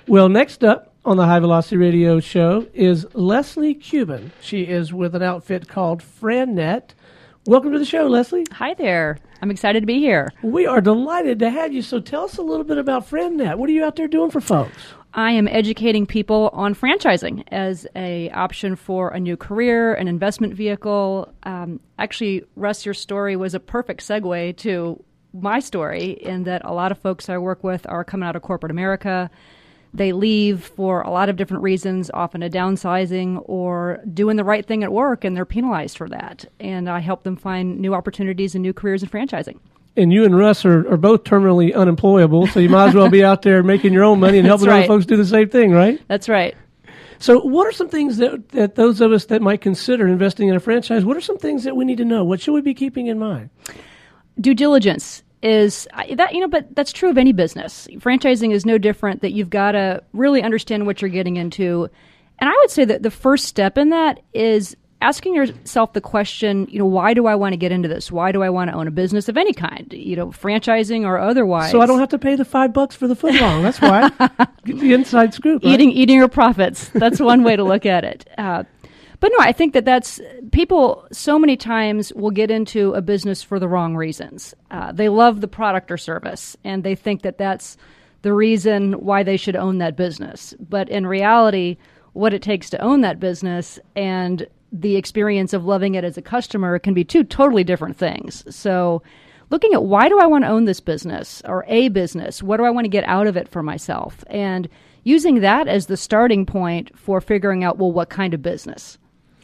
Well, next up on the High Velocity Radio Show is Leslie Cuban. She is with an outfit called FranNet. Welcome to the show, Leslie. Hi there. I'm excited to be here. We are delighted to have you. So tell us a little bit about FranNet. What are you out there doing for folks? I am educating people on franchising as a option for a new career, an investment vehicle. Actually, Russ, your story was a perfect segue to my story in that a lot of folks I work with are coming out of corporate America. They leave for a lot of different reasons, often a downsizing or doing the right thing at work, and they're penalized for that. And I help them find new opportunities and new careers in franchising. And you and Russ are both terminally unemployable, so you might as well be out there making your own money and helping other folks do the same thing, right? That's right. So what are some things that those of us that might consider investing in a franchise, what are some things that we need to know? What should we be keeping in mind? Due diligence is that, but that's true of any business. Franchising is no different, that you've got to really understand what you're getting into. And I would say that the first step in that is asking yourself the question, why do I want to get into this? Why do I want to own a business of any kind, franchising or otherwise? So I don't have to pay the $5 for the footlong. That's why. Get the inside scoop. Right? Eating your profits. That's one way to look at it. But no, I think that's people so many times will get into a business for the wrong reasons. They love the product or service, and they think that that's the reason why they should own that business. But in reality, what it takes to own that business and the experience of loving it as a customer can be two totally different things. So looking at why do I want to own this business or a business? What do I want to get out of it for myself? And using that as the starting point for figuring out, what kind of business?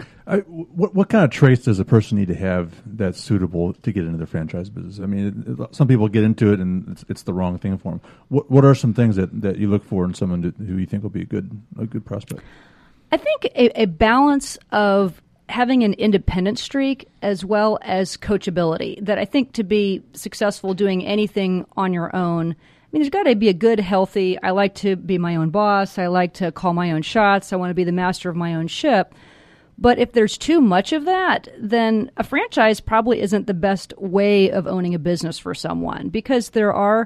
What kind of traits does a person need to have that's suitable to get into the franchise business? I mean, some people get into it and it's the wrong thing for them. What are some things that you look for in someone who you think will be a good prospect? I think a balance of having an independent streak as well as coachability. That I think to be successful doing anything on your own, there's got to be a good, healthy, I like to be my own boss, I like to call my own shots, I want to be the master of my own ship. But if there's too much of that, then a franchise probably isn't the best way of owning a business for someone, because there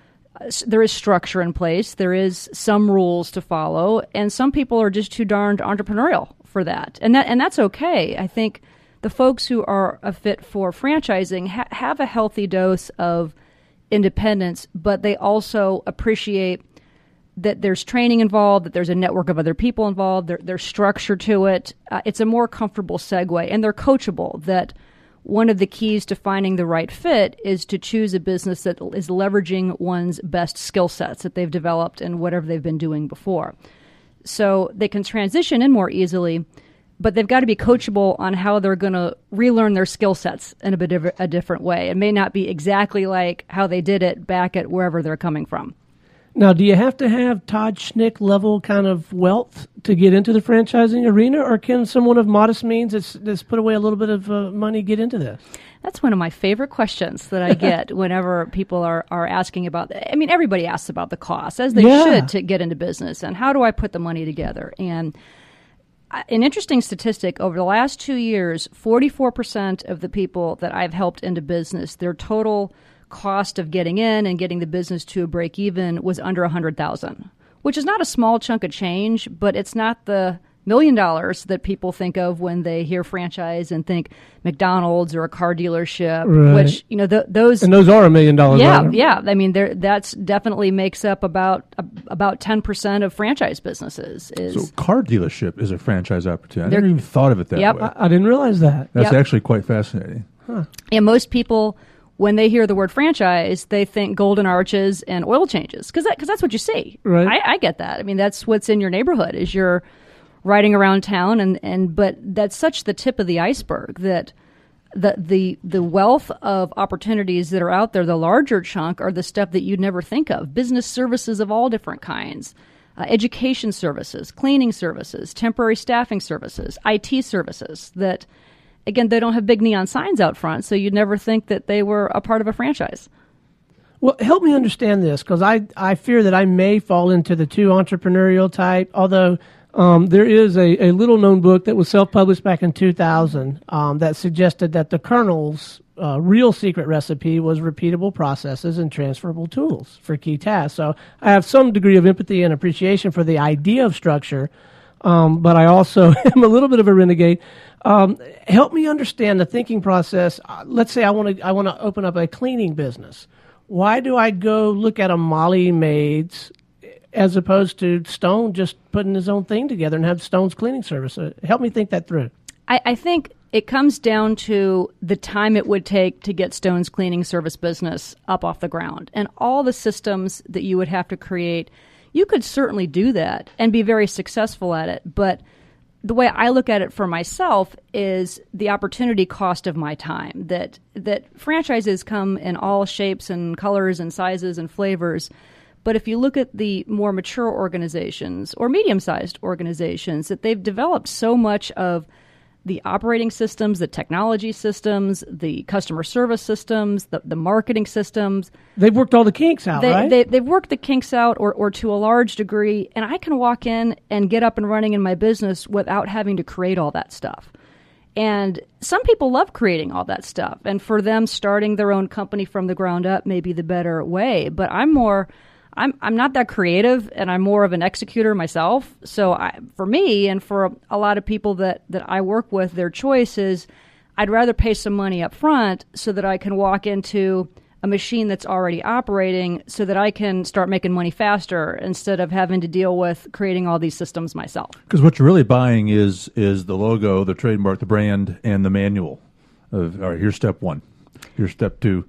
is structure in place, there is some rules to follow, and some people are just too darned entrepreneurial for that. And that's okay. I think the folks who are a fit for franchising have a healthy dose of independence, but they also appreciate that there's training involved, that there's a network of other people involved, there's structure to it. It's a more comfortable segue, and they're coachable. That one of the keys to finding the right fit is to choose a business that is leveraging one's best skill sets that they've developed in whatever they've been doing before. So they can transition in more easily, but they've got to be coachable on how they're going to relearn their skill sets in a different way. It may not be exactly like how they did it back at wherever they're coming from. Now, do you have to have Todd Schnick level kind of wealth to get into the franchising arena, or can someone of modest means that's put away a little bit of money get into this? That's one of my favorite questions that I get whenever people are asking about. Everybody asks about the cost, as they should, to get into business, and how do I put the money together? And an interesting statistic, over the last 2 years, 44% of the people that I've helped into business, their total cost of getting in and getting the business to a break even was under $100,000, which is not a small chunk of change, but it's not the $1 million that people think of when they hear franchise and think McDonald's or a car dealership, right. Which, those... And those are $1 million. Yeah. That's definitely makes up about 10% of franchise businesses. So car dealership is a franchise opportunity. I never even thought of it that way. I didn't realize that. That's actually quite fascinating. Huh. And most people, when they hear the word franchise, they think golden arches and oil changes, because that's what you see. Right. I get that. That's what's in your neighborhood is you're riding around town, but that's such the tip of the iceberg that the wealth of opportunities that are out there, the larger chunk, are the stuff that you'd never think of. Business services of all different kinds, education services, cleaning services, temporary staffing services, IT services that, again, they don't have big neon signs out front, so you'd never think that they were a part of a franchise. Well, help me understand this, because I fear that I may fall into the too entrepreneurial type, although there is a little-known book that was self-published back in 2000 that suggested that the Colonels real secret recipe was repeatable processes and transferable tools for key tasks. So I have some degree of empathy and appreciation for the idea of structure, but I also am a little bit of a renegade. Help me understand the thinking process. Let's say I want to open up a cleaning business. Why do I go look at a Molly Maids as opposed to Stone just putting his own thing together and have Stone's cleaning service? Help me think that through. I think it comes down to the time it would take to get Stone's cleaning service business up off the ground and all the systems that you would have to create. You could certainly do that and be very successful at it, but the way I look at it for myself is the opportunity cost of my time, that franchises come in all shapes and colors and sizes and flavors. But if you look at the more mature organizations or medium-sized organizations, that they've developed so much of the operating systems, the technology systems, the customer service systems, the marketing systems. They've worked all the kinks out, right? They've worked the kinks out or to a large degree, and I can walk in and get up and running in my business without having to create all that stuff. And some people love creating all that stuff, and for them, starting their own company from the ground up may be the better way. But I'm not that creative, and I'm more of an executor myself. So for me and for a lot of people that I work with, their choice is I'd rather pay some money up front so that I can walk into a machine that's already operating so that I can start making money faster instead of having to deal with creating all these systems myself. Because what you're really buying is the logo, the trademark, the brand, and the manual of, all right, here's step one, here's step two.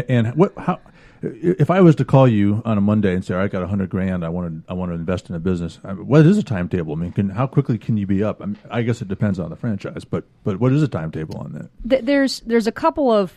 How if I was to call you on a Monday and say, all right, I got $100,000, I want to invest in a business, what is a timetable? I mean, how quickly can you be up? I guess it depends on the franchise, but what is a timetable on that? There's a couple of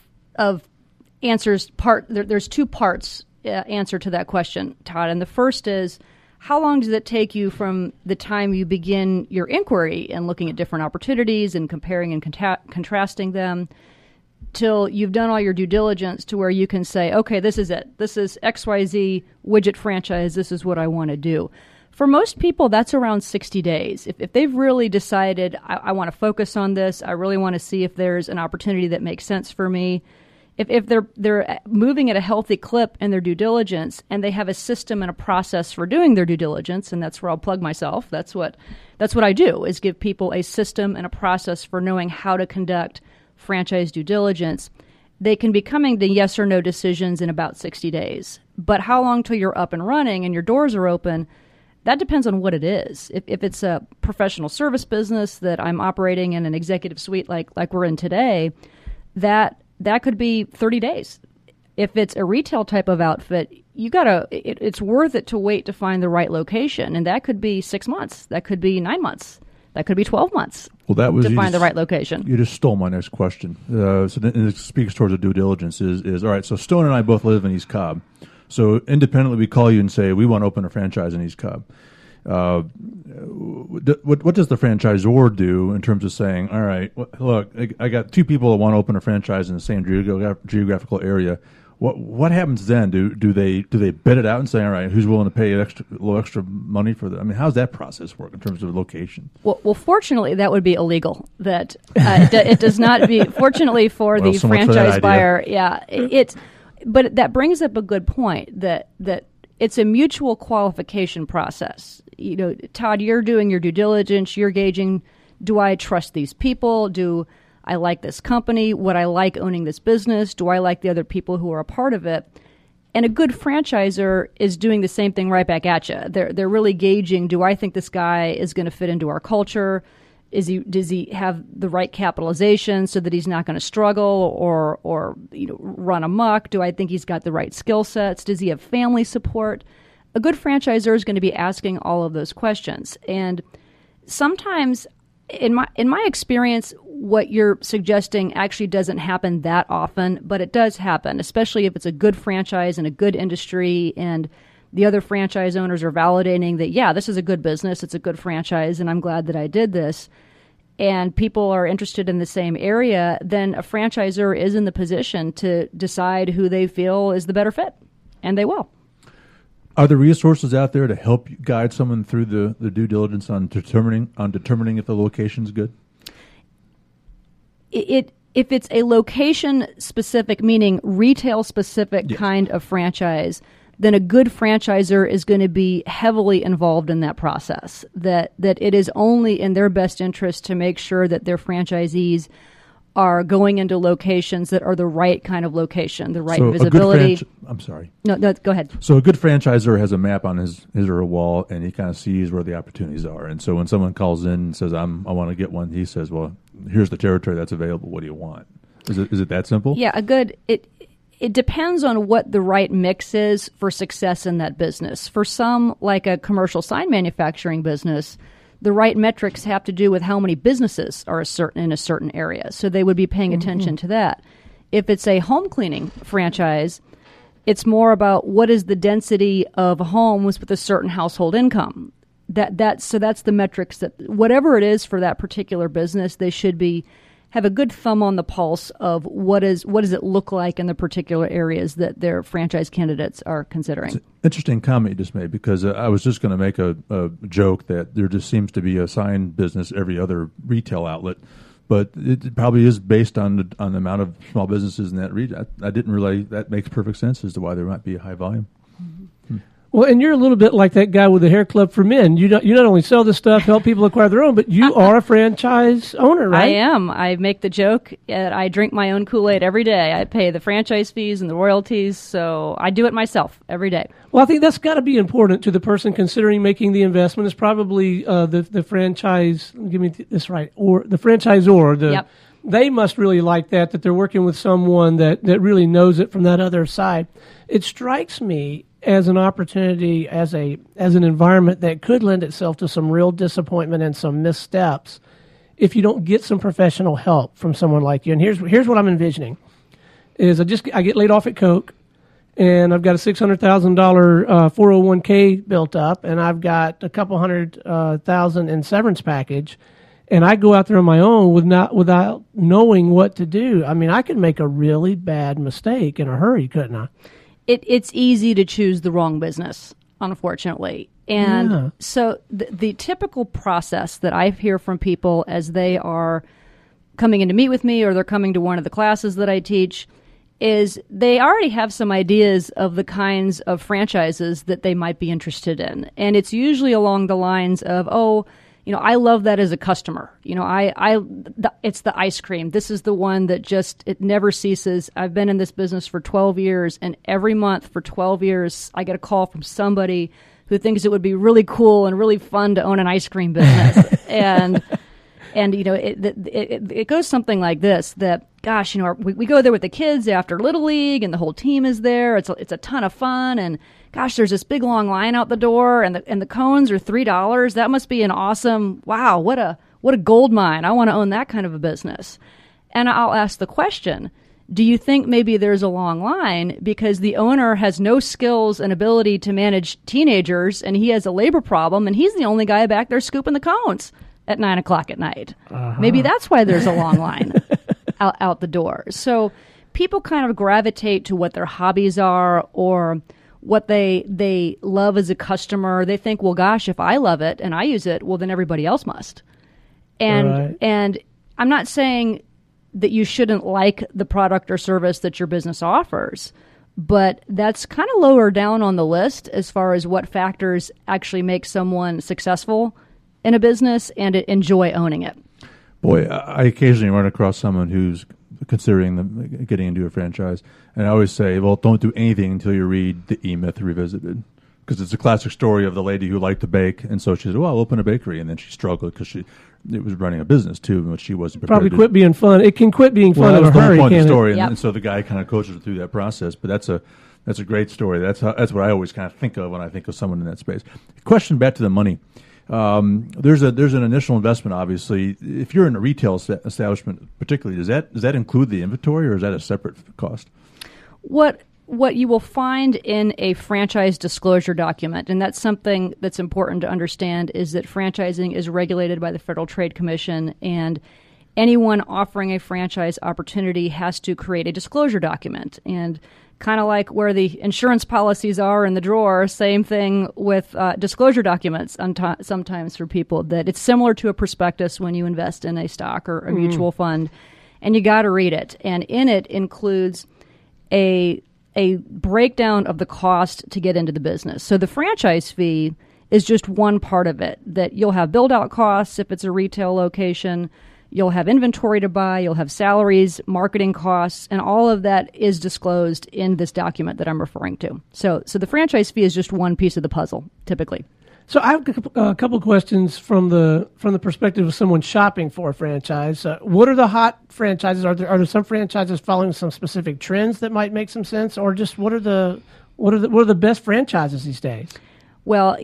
answers. There's two parts answer to that question, Todd. And the first is, how long does it take you from the time you begin your inquiry and looking at different opportunities and comparing and contrasting them till you've done all your due diligence to where you can say, okay, this is it. This is XYZ widget franchise. This is what I want to do. For most people, that's around 60 days. If they've really decided, I want to focus on this, I really want to see if there's an opportunity that makes sense for me. If they're moving at a healthy clip in their due diligence and they have a system and a process for doing their due diligence, and that's where I'll plug myself. That's what I do, is give people a system and a process for knowing how to conduct franchise due diligence. They can be coming to yes or no decisions in about 60 days. But how long till you're up and running and your doors are open, that depends on what it is. If it's a professional service business that I'm operating in an executive suite like we're in today, that could be 30 days. If it's a retail type of outfit, it's worth it to wait to find the right location. And that could be 6 months. That could be 9 months. That could be 12 months. Well, that was to find the right location. You just stole my next question. So it speaks towards the due diligence is all right. So Stone and I both live in East Cobb. So independently, we call you and say we want to open a franchise in East Cobb. What does the franchisor do in terms of saying, all right, look, I got two people that want to open a franchise in the same geographical area. What happens then? Do they bid it out and say, all right, who's willing to pay a little extra money for that? I mean, how's that process work in terms of location? Well, fortunately, that would be illegal. That it does not be. Fortunately for the franchise buyer, but that brings up a good point that it's a mutual qualification process. You know, Todd, you're doing your due diligence. You're gauging, do I trust these people? Do I like this company? Would I like owning this business? Do I like the other people who are a part of it? And a good franchisor is doing the same thing right back at you. They're really gauging, do I think this guy is going to fit into our culture? Does he have the right capitalization so that he's not going to struggle or run amok? Do I think he's got the right skill sets? Does he have family support? A good franchisor is going to be asking all of those questions. And sometimes, in my experience, what you're suggesting actually doesn't happen that often, but it does happen, especially if it's a good franchise in a good industry and the other franchise owners are validating that, yeah, this is a good business, it's a good franchise, and I'm glad that I did this, and people are interested in the same area, then a franchisor is in the position to decide who they feel is the better fit, and they will. Are there resources out there to help guide someone through the due diligence on determining if the location's good? if it's a location specific, meaning retail specific kind of franchise, then a good franchisor is going to be heavily involved in that process. That it is only in their best interest to make sure that their franchisees are going into locations that are the right kind of location, the right visibility. I'm sorry. No, go ahead. So a good franchisor has a map on his or her wall, and he kind of sees where the opportunities are. And so when someone calls in and says, I want to get one, he says, well, here's the territory that's available. What do you want? Is it that simple? Yeah, it depends on what the right mix is for success in that business. For some, like a commercial sign manufacturing business, the right metrics have to do with how many businesses are in a certain area. So they would be paying attention to that. If it's a home cleaning franchise, it's more about what is the density of homes with a certain household income. So that's the metrics that whatever it is for that particular business, they should have a good thumb on the pulse of what does it look like in the particular areas that their franchise candidates are considering. It's an interesting comment you just made, because I was just going to make a joke that there just seems to be a sign business every other retail outlet, but it probably is based on the amount of small businesses in that region. I didn't realize that makes perfect sense as to why there might be a high volume. Well, and you're a little bit like that guy with the hair club for men. You not only sell this stuff, help people acquire their own, but you are a franchise owner, right? I am. I make the joke that I drink my own Kool-Aid every day. I pay the franchise fees and the royalties, so I do it myself every day. Well, I think that's got to be important to the person considering making the investment. Is probably the franchise. Give me this right, or the franchisor. Yep. They must really like that they're working with someone that really knows it from that other side. It strikes me as an opportunity, as an environment that could lend itself to some real disappointment and some missteps if you don't get some professional help from someone like you. And here's what I'm envisioning: is I get laid off at Coke, and I've got a $600,000 401k built up, and I've got a couple $100,000 in severance package, and I go out there on my own without knowing what to do. I mean, I could make a really bad mistake in a hurry, couldn't I? It's easy to choose the wrong business, unfortunately. And so the typical process that I hear from people as they are coming in to meet with me or they're coming to one of the classes that I teach is they already have some ideas of the kinds of franchises that they might be interested in. And it's usually along the lines of, I love that as a customer. It's the ice cream. This is the one that it never ceases. I've been in this business for 12 years, and every month for 12 years, I get a call from somebody who thinks it would be really cool and really fun to own an ice cream business. and it goes something like this, that, gosh, we go there with the kids after Little League, and the whole team is there. It's a ton of fun, and gosh, there's this big long line out the door, and the cones are $3. That must be an awesome, wow, what a gold mine. I want to own that kind of a business. And I'll ask the question, do you think maybe there's a long line because the owner has no skills and ability to manage teenagers, and he has a labor problem, and he's the only guy back there scooping the cones at 9 o'clock at night? Maybe that's why there's a long line out the door. So people kind of gravitate to what their hobbies are or what they love as a customer. They think, well, gosh, if I love it and I use it, well, then everybody else must. And I'm not saying that you shouldn't like the product or service that your business offers, but that's kind of lower down on the list as far as what factors actually make someone successful in a business and enjoy owning it. Boy, I occasionally run across someone who's considering getting into a franchise, and I always say, well, don't do anything until you read The E-Myth Revisited, because it's a classic story of the lady who liked to bake, and so she said, well, I'll open a bakery, and then she struggled because it was running a business too, but she wasn't prepared. Probably quit being fun. It can quit being fun in a hurry. That was the can't story, it? and so the guy kind of coaches her through that process. But that's a great story. That's what I always kind of think of when I think of someone in that space. Question back to the money. There's an initial investment, obviously. If you're in a retail establishment, particularly, does that include the inventory, or is that a separate cost? What you will find in a franchise disclosure document, and that's something that's important to understand, is that franchising is regulated by the Federal Trade Commission, and anyone offering a franchise opportunity has to create a disclosure document. And kind of like where the insurance policies are in the drawer, same thing with disclosure documents sometimes for people, that it's similar to a prospectus when you invest in a stock or a mutual fund. and you got to read it. And in it includes a breakdown of the cost to get into the business. So the franchise fee is just one part of it, that you'll have build-out costs if it's a retail location, you'll have inventory to buy, you'll have salaries, marketing costs, and all of that is disclosed in this document that I'm referring to. So the franchise fee is just one piece of the puzzle, typically. So I have a couple of questions from the perspective of someone shopping for a franchise. What are the hot franchises? Are there some franchises following some specific trends that might make some sense, or just what are the best franchises these days? Well,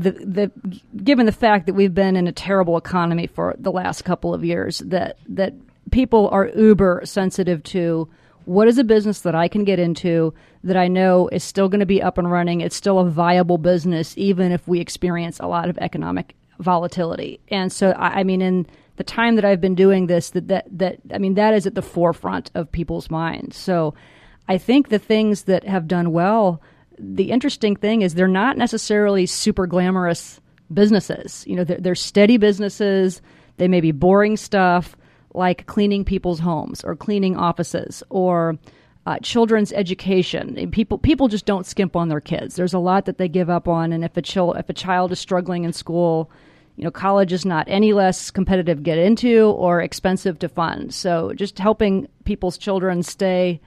given the fact that we've been in a terrible economy for the last couple of years, that people are uber sensitive to what is a business that I can get into that I know is still going to be up and running. It's still a viable business, even if we experience a lot of economic volatility. And so, in the time that I've been doing this, that is at the forefront of people's minds. So I think the things that have done well, the interesting thing is they're not necessarily super glamorous businesses. They're steady businesses. They may be boring stuff like cleaning people's homes or cleaning offices or children's education. People just don't skimp on their kids. There's a lot that they give up on, and if a child is struggling in school, college is not any less competitive to get into or expensive to fund. So just helping people's children stay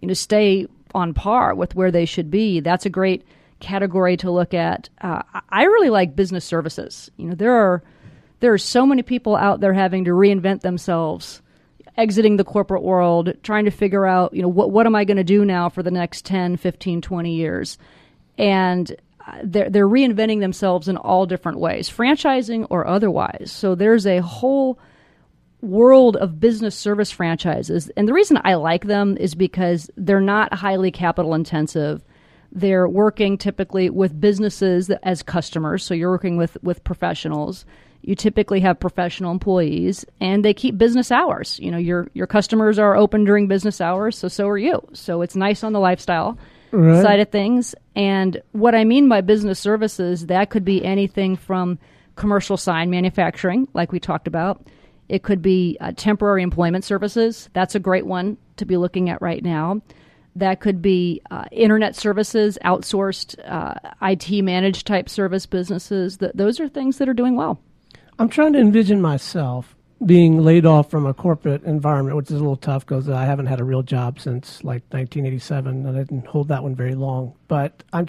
on par with where they should be, that's a great category to look at. I really like business services. There are so many people out there having to reinvent themselves, exiting the corporate world, trying to figure out, what am I going to do now for the next 10, 15, 20 years? And they're reinventing themselves in all different ways, franchising or otherwise. So there's a whole world of business service franchises. And the reason I like them is because they're not highly capital intensive. They're working typically with businesses as customers. So you're working with professionals. You typically have professional employees, and they keep business hours. Your customers are open during business hours, so are you. So it's nice on the lifestyle side of things. And what I mean by business services, that could be anything from commercial sign manufacturing, like we talked about. It could be temporary employment services. That's a great one to be looking at right now. That could be internet services, outsourced, IT managed type service businesses. Those are things that are doing well. I'm trying to envision myself being laid off from a corporate environment, which is a little tough because I haven't had a real job since like 1987, and I didn't hold that one very long. But I'm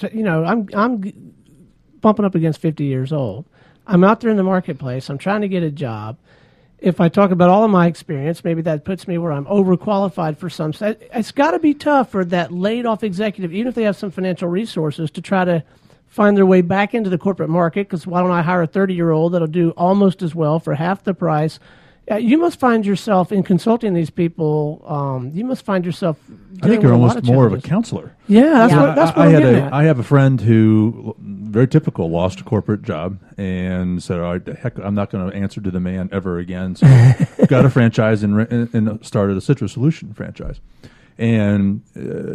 bumping up against 50 years old. I'm out there in the marketplace. I'm trying to get a job. If I talk about all of my experience, maybe that puts me where I'm overqualified for some. It's got to be tough for that laid-off executive, even if they have some financial resources, to try to find their way back into the corporate market, because why don't I hire a 30-year-old that'll do almost as well for half the price? You must find yourself, in consulting these people, you must find yourself I think you're almost more of a counselor. Yeah, that's what I'm getting at. I have a friend who, very typical, lost a corporate job and said, "All right, heck, I'm not going to answer to the man ever again." So got a franchise and started a Citrus Solution franchise. And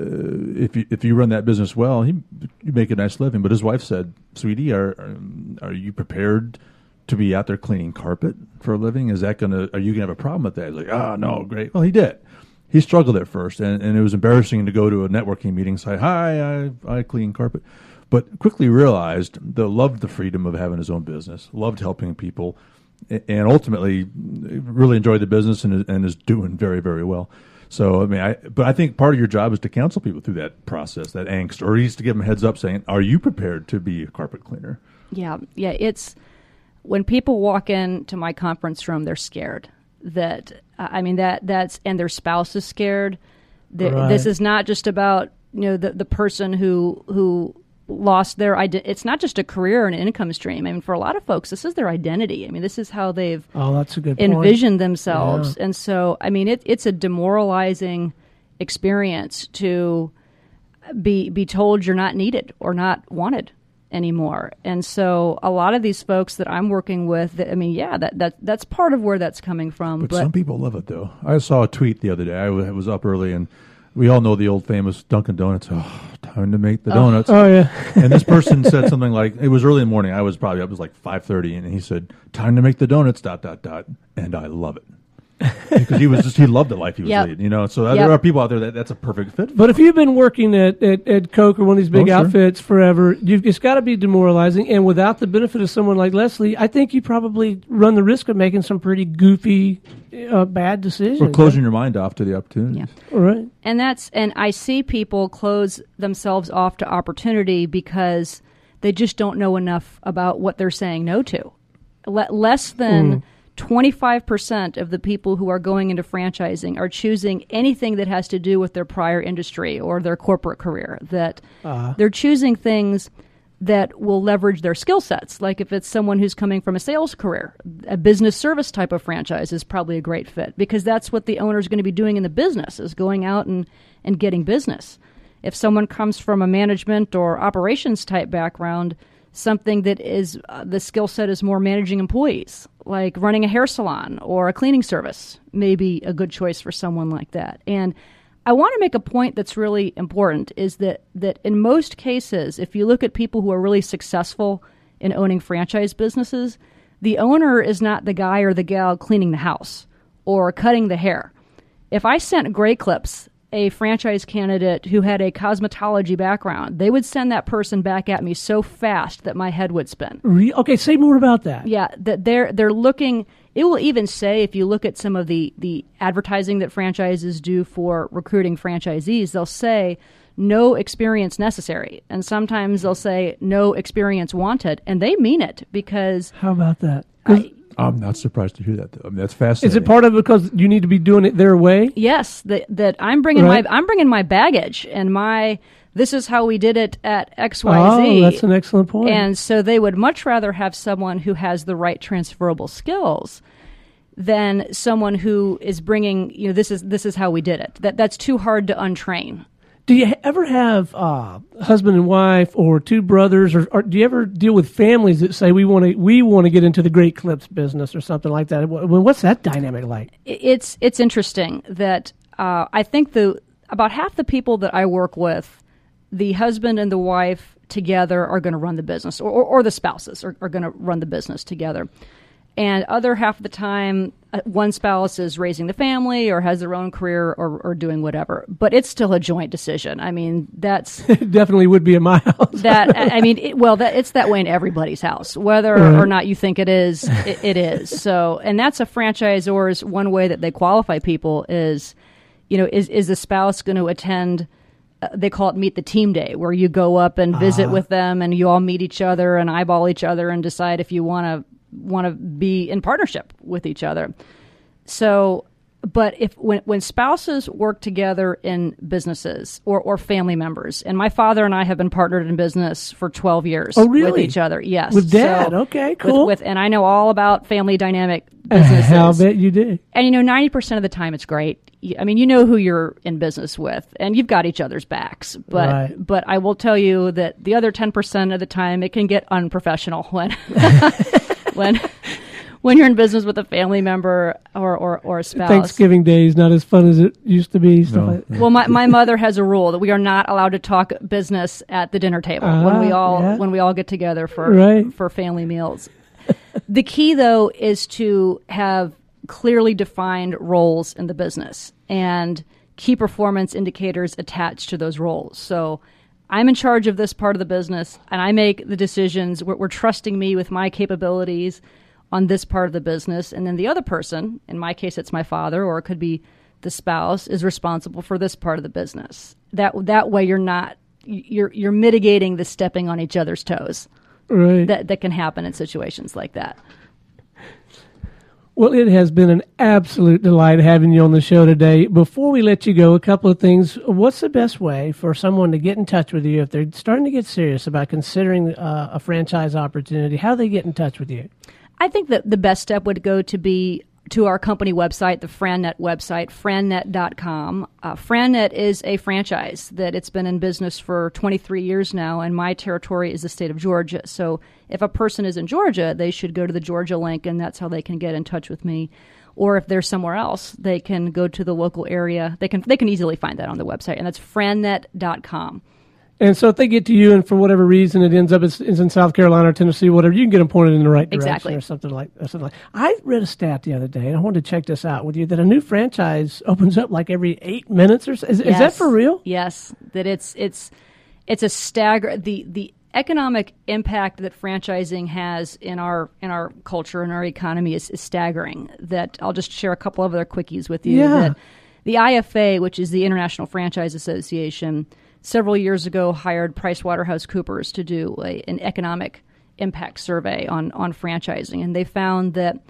if you run that business well, you make a nice living. But his wife said, "Sweetie, are you prepared to be out there cleaning carpet for a living? Are you gonna have a problem with that?" He's like, no, great. Well, he did. He struggled at first, and it was embarrassing to go to a networking meeting and say, "Hi, I clean carpet," but quickly realized loved the freedom of having his own business, loved helping people, and ultimately really enjoyed the business and is doing very, very well. So I think part of your job is to counsel people through that process, that angst, or at least to give them a heads up, saying, "Are you prepared to be a carpet cleaner?" Yeah. It's when people walk into my conference room, they're scared. And their spouse is scared. Right. This is not just about the person who lost their identity. It's not just a career and an income stream. I mean, for a lot of folks, this is their identity. I mean, this is how they've that's a good point. envisioned themselves. Yeah. And so, I mean, it's a demoralizing experience to be told you're not needed or not wanted anymore. And so a lot of these folks that I'm working with, that's part of where that's coming from. But some people love it, though. I saw a tweet the other day. I was up early, and we all know the old famous Dunkin' Donuts. Oh, time to make the donuts. Oh, yeah. And this person said something like, it was early in the morning. I was probably up. It was like 5:30, and he said, "Time to make the donuts, ... And I love it." because he loved the life he was Yep. leading. You know, so Yep. there are people out there that's a perfect fit. But if you've been working at Coke or one of these big Oh, sure. outfits forever, it's got to be demoralizing. And without the benefit of someone like Leslie, I think you probably run the risk of making some pretty goofy, bad decisions. Or closing your mind off to the opportunities. Yeah. Right. And I see people close themselves off to opportunity because they just don't know enough about what they're saying no to. Less than 25% of the people who are going into franchising are choosing anything that has to do with their prior industry or their corporate career. That they're choosing things that will leverage their skill sets. Like if it's someone who's coming from a sales career, a business service type of franchise is probably a great fit because that's what the owner is going to be doing in the business, is going out and getting business. If someone comes from a management or operations type background, something that is the skill set is more managing employees, like running a hair salon or a cleaning service, may be a good choice for someone like that. And I want to make a point that's really important, is that in most cases, if you look at people who are really successful in owning franchise businesses, the owner is not the guy or the gal cleaning the house or cutting the hair. If I sent Great Clips a franchise candidate who had a cosmetology background, they would send that person back at me so fast that my head would spin. Okay, say more about that. Yeah, that they're looking. It will even say, if you look at some of the advertising that franchises do for recruiting franchisees, they'll say no experience necessary, and sometimes they'll say no experience wanted, and they mean it because. How about that? I'm not surprised to hear that, though. I mean, that's fascinating. Is it part of it because you need to be doing it their way? Yes, that I'm bringing Right. I'm bringing my baggage and this is how we did it at XYZ. Oh, that's an excellent point. And so they would much rather have someone who has the right transferable skills than someone who is bringing, this is how we did it. That's too hard to untrain. Do you ever have husband and wife or two brothers, or do you ever deal with families that say we want to get into the Great Clips business or something like that? What's that dynamic like? It's interesting that I think about half the people that I work with, the husband and the wife together are going to run the business, or the spouses are going to run the business together. And other half of the time, one spouse is raising the family or has their own career or doing whatever. But it's still a joint decision. I mean, that's It definitely would be in my house. it's that way in everybody's house, whether or not you think it is. It is. So, and that's a franchisor's one way that they qualify people is, is the spouse going to attend? They call it Meet the Team Day, where you go up and visit with them, and you all meet each other and eyeball each other and decide if you want to be in partnership with each other. So, but when spouses work together in businesses or family members, and my father and I have been partnered in business for 12 years with each other. Yes. With Dad. So, okay, cool. And I know all about family dynamic businesses. I'll bet you did. And 90% of the time it's great. I mean, you know who you're in business with, and you've got each other's backs. But Right. but I will tell you that the other 10% of the time it can get unprofessional when when you're in business with a family member or a spouse. Thanksgiving Day is not as fun as it used to be. Stuff like that. Well, my mother has a rule that we are not allowed to talk business at the dinner table when we all get together for family meals. The key, though, is to have clearly defined roles in the business and key performance indicators attached to those roles. So I'm in charge of this part of the business, and I make the decisions. We're trusting me with my capabilities on this part of the business, and then the other person, in my case it's my father, or it could be the spouse, is responsible for this part of the business. That way you're mitigating the stepping on each other's toes. Right. That can happen in situations like that. Well, it has been an absolute delight having you on the show today. Before we let you go, a couple of things. What's the best way for someone to get in touch with you if they're starting to get serious about considering a franchise opportunity? How do they get in touch with you? I think that the best step would go to be to our company website, the FranNet website, frannet.com. FranNet is a franchise that it's been in business for 23 years now, and my territory is the state of Georgia. So if a person is in Georgia, they should go to the Georgia link, and that's how they can get in touch with me. Or if they're somewhere else, they can go to the local area. They can easily find that on the website, and that's frannet.com. And so if they get to you and for whatever reason it ends up is in South Carolina or Tennessee, whatever, you can get them pointed in the right direction Exactly. or something like that. I read a stat the other day, and I wanted to check this out with you, that a new franchise opens up like every 8 minutes or so. Is that for real? Yes, that it's a stagger. The economic impact that franchising has in our culture and our economy is staggering. That I'll just share a couple of other quickies with you. Yeah. That the IFA, which is the International Franchise Association, several years ago hired PricewaterhouseCoopers to do an economic impact survey on franchising, and they found that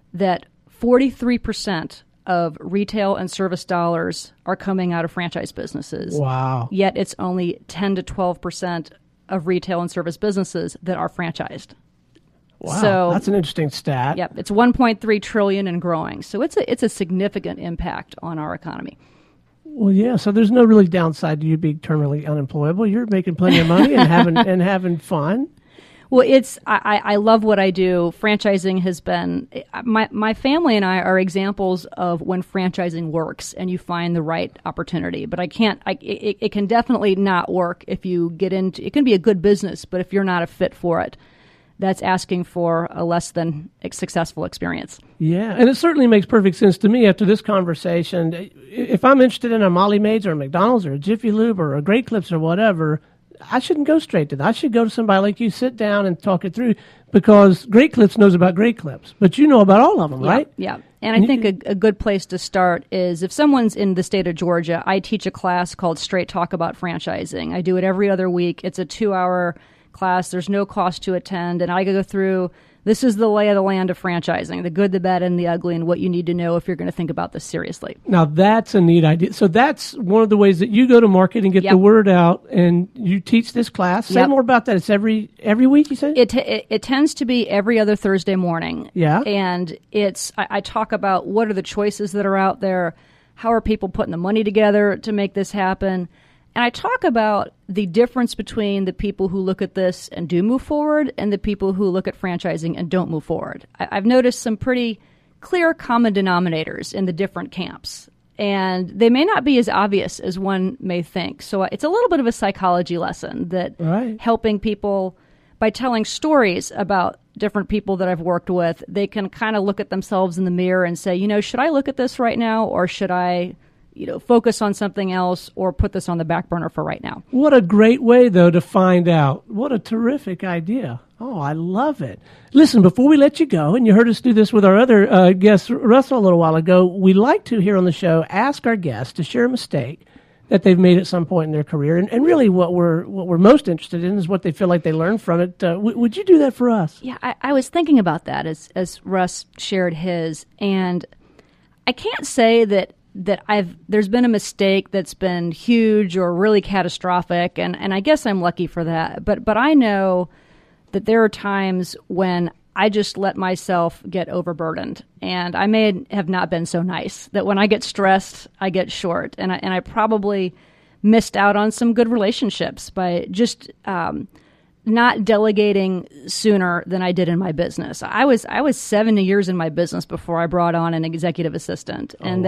43% of retail and service dollars are coming out of franchise businesses. Wow. Yet it's only 10 to 12% of retail and service businesses that are franchised. Wow. So that's an interesting stat. Yep, it's 1.3 trillion and growing. So it's a significant impact on our economy. Well, yeah. So there's no really downside to you being terminally unemployable. You're making plenty of money and having fun. Well, I love what I do. Franchising has been my family and I are examples of when franchising works and you find the right opportunity. But it can definitely not work if you get into. It can be a good business, but if you're not a fit for it, that's asking for a less than successful experience. Yeah, and it certainly makes perfect sense to me after this conversation. If I'm interested in a Molly Maids or a McDonald's or a Jiffy Lube or a Great Clips or whatever, I shouldn't go straight to that. I should go to somebody like you, sit down and talk it through, because Great Clips knows about Great Clips, but you know about all of them, right? Yeah. And I think a good place to start is if someone's in the state of Georgia, I teach a class called Straight Talk About Franchising. I do it every other week. It's a 2-hour class. There's no cost to attend, and I go through, this is the lay of the land of franchising, the good, the bad, and the ugly, and what you need to know if you're going to think about this seriously. Now, that's a neat idea. So that's one of the ways that you go to market and get the word out, and you teach this class. Say more about that. It's every week, you said? It tends to be every other Thursday morning. Yeah. And I talk about what are the choices that are out there, how are people putting the money together to make this happen, and I talk about the difference between the people who look at this and do move forward and the people who look at franchising and don't move forward. I've noticed some pretty clear common denominators in the different camps, and they may not be as obvious as one may think. So it's a little bit of a psychology lesson that helping people by telling stories about different people that I've worked with, they can kind of look at themselves in the mirror and say, should I look at this right now, or should I focus on something else or put this on the back burner for right now. What a great way, though, to find out. What a terrific idea. Oh, I love it. Listen, before we let you go, and you heard us do this with our other guest, Russell, a little while ago, we like to, here on the show, ask our guests to share a mistake that they've made at some point in their career. And really what we're most interested in is what they feel like they learned from it. Would you do that for us? Yeah, I was thinking about that as Russ shared his. And I can't say that there's been a mistake that's been huge or really catastrophic, and I guess I'm lucky for that. But I know that there are times when I just let myself get overburdened, and I may have not been so nice. That when I get stressed, I get short, and I probably missed out on some good relationships by just not delegating sooner than I did in my business. I was 70 years in my business before I brought on an executive assistant, and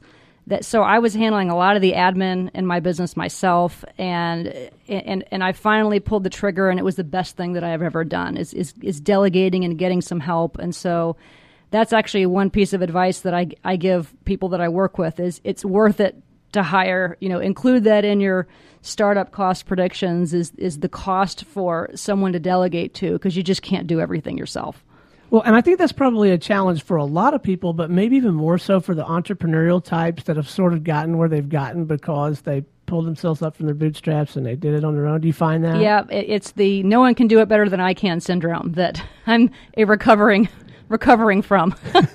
so I was handling a lot of the admin in my business myself, and I finally pulled the trigger, and it was the best thing that I have ever done is delegating and getting some help. And so that's actually one piece of advice that I give people that I work with is it's worth it to hire, include that in your startup cost predictions is the cost for someone to delegate to, because you just can't do everything yourself. Well, and I think that's probably a challenge for a lot of people, but maybe even more so for the entrepreneurial types that have sort of gotten where they've gotten because they pulled themselves up from their bootstraps and they did it on their own. Do you find that? Yeah, it's the no one can do it better than I can syndrome that I'm recovering from.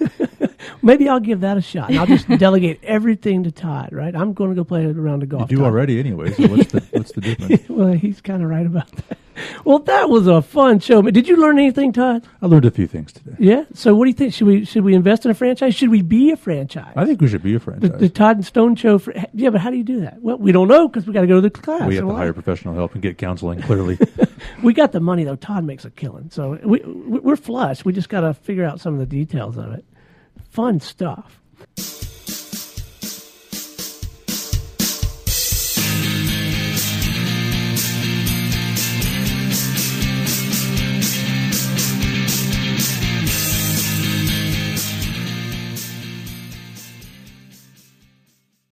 Maybe I'll give that a shot. And I'll just delegate everything to Todd, right? I'm going to go play a round of golf. You do already anyway, so what's the difference? Well, he's kind of right about that. Well, that was a fun show. Did you learn anything, Todd? I learned a few things today. Yeah? So what do you think? Should we invest in a franchise? Should we be a franchise? I think we should be a franchise. The Todd and Stone Show. Yeah, but how do you do that? Well, we don't know because we got to go to the class. We have to hire professional help and get counseling, clearly. We got the money, though. Todd makes a killing. So we're flush. We just got to figure out some of the details of it. Fun stuff.